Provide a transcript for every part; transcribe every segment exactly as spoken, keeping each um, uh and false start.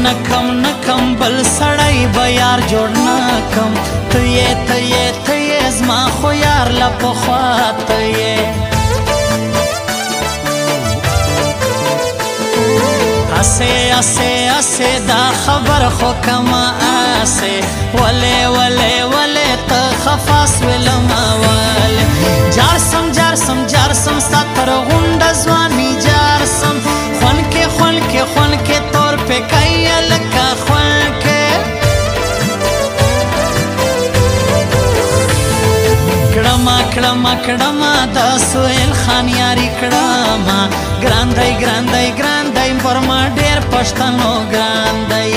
نکم نکم بل سړی به یار جوړ نکم ته یې ته یې ته یې زما خو یار له پخوا ته یې اسې اسې اسې دا خبر خو کمه اسې ولې ولې ولې ته خفا سولما ولې جار سم جار سم جار سم ستا تر غونډه ځواني جار سم خون کې خون کې خون کې تور پې کوي لکه خون کې کړما کړما کړما د سهیل خان یاري کړما ګران دی ګران دی ګران دی پر ما ډېر پښتنو ګران دی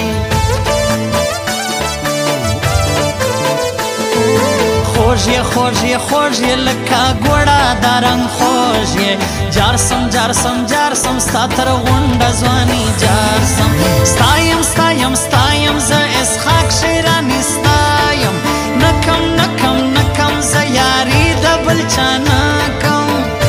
خوږ یې خوږ یې خوږ یې لکه ګوړه د رنګ خوږ یې جار سم جار سم جار سم ستا تر غونډه ځواني جار سم ستایم ستایم ستایم زه اسحاق شیراني ستایم نکم نکم نکم زه یاري د بل چا نکم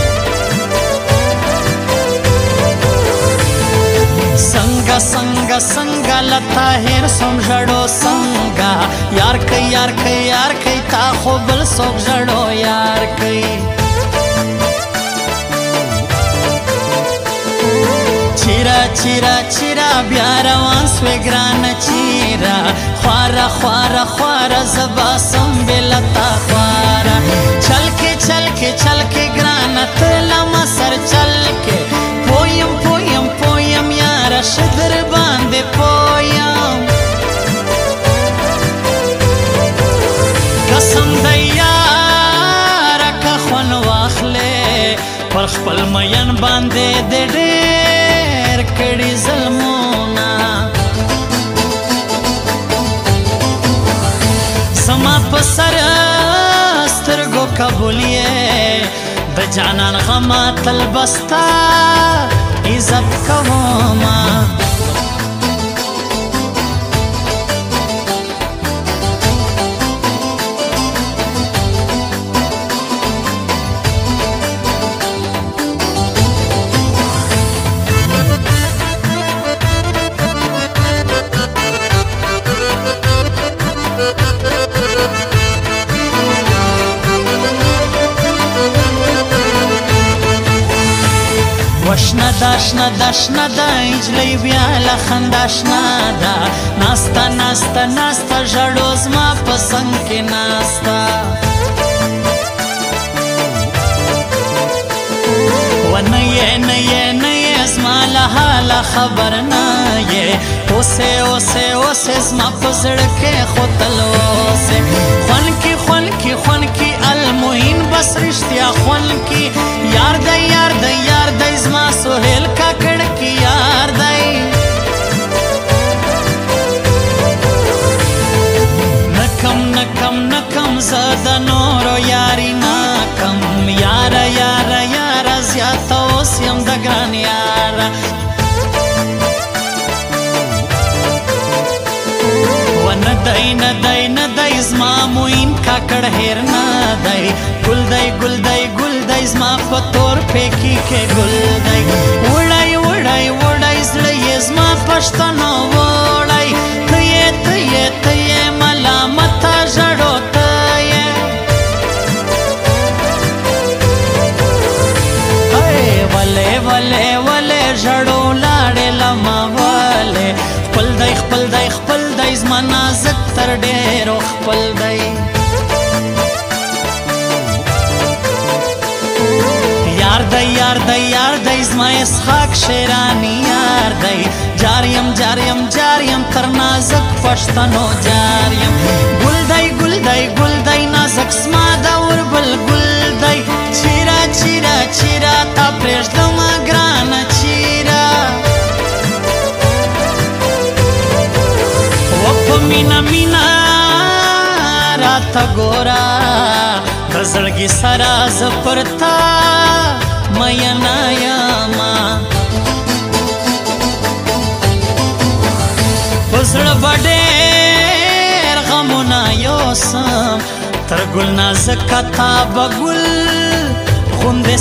څنګه څنګه څنګه له طاهر سم ژړو څنګه یار کوي یار کوي یار کوي تا خو بل څوک ژړو یار کوي چیرا چیرا چیرا بیا روان سوی ګرانه چیرا خواره خواره خواره زه باسم بېلتا خواره چل کې چل کې چل کې ګرانه ته له ما سر چل کې پویم پویم پویم یاره ښه در باندې پویم قسم دی یاره که خوند واخلې پر خپل مین باندې د ډېر کړي ظلمونه زما په سر سترګو قبول یې د جانان غمه تل بستا عزت کومه وشنه ده شنه ده شنه ده نجلۍ بیا له خندا شنه ده ناسته ناسته ناسته ژړو زما په څنګ کې ناسته و نه یې نه یې نه یې زما له حاله خبر نه یې اوسې اوسې اوسې زما په زړه کې خو تل اوسې خوند کې خوند کې خوند کې المعین بس رښتیا خوند کې یار دی یار دی یار دی زما سهیل کاکړ کې یار دی نکم نکم نکم زه د نورو یاري نکم یاره یاره یاره زیاته اوس یم د ګران یاره و نه دی نه دی نه دی زما معین کاکړ هیر نه دی ګل دی ګل دی ګل دی زما په تور پیکي کې ګل دی وړی وړی وړی زړه یې زما پښتنو وړی ته یې ته یې ته یې ملامته ژړو ته یې ولې ولې ولې ژړو لاړې لمه ولې خپل دی خپل دی خپل دی زما نازک تر ډېرو خپل دی یار دی یار دی یار دی زما اسحاق شیراني یار دی جاریم جاریم جاریم تر نازک پښتنو جاریم ګل دی ګل دی ګل دی نازک زما د وربل ګل دی چیرا چیرا چیرا تا پرېږدمه ګرانه چیرا و په مینه مینه راته ګوره د زړګي سره زه پر تا مینا یمه په زړه به ډېر غمونه یوسم تر ګل نازکه تا به ګل غوندې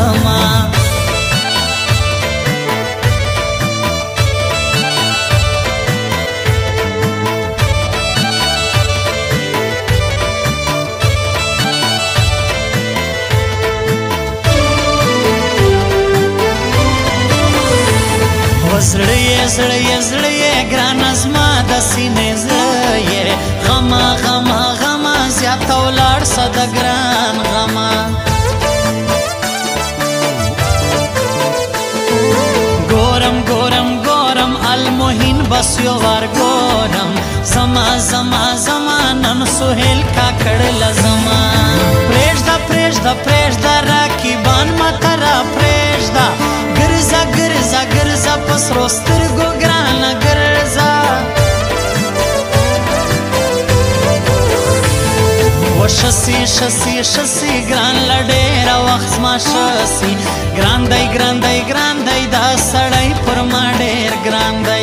ساتمه زړه یې زړه یې ګرانه زما د سینې زړه یې غمه غمه غمه زیاته ولاړ سه د ګران غمه ګورم ګورم ګورم المحین بس یو وار ګورم زما زما زما نن سهیل کاکړ لزما پرېږده پرېږده پرېږده راکیبان ماته را پرېږده ګرځه ګرځه ګرځه په سرو سترګو ګرانه ګرځه وشسي شسي شسي ګران له ډېره وخت زما شسي ګران دی ګران دی ګران دی دا سړی پر ما ډېر ګران دی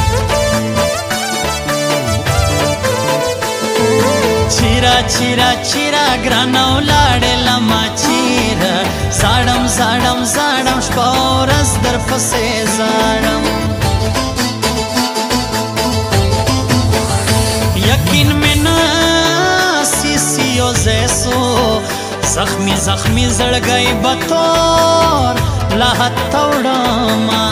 چیرا چیرا چیرا ګرانه ولاړې لما چیرا زاړم زاړم زاړم شپه ورځ در پسې زاړم یقین مې نه زیسو زخمی زخمی زړګی به تور لا هته وړمه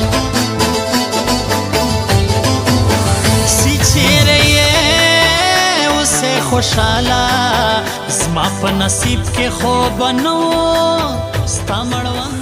سی چیرې یې اوسې خوشحاله زما په نصیب کې خو به نه و ستا مړوند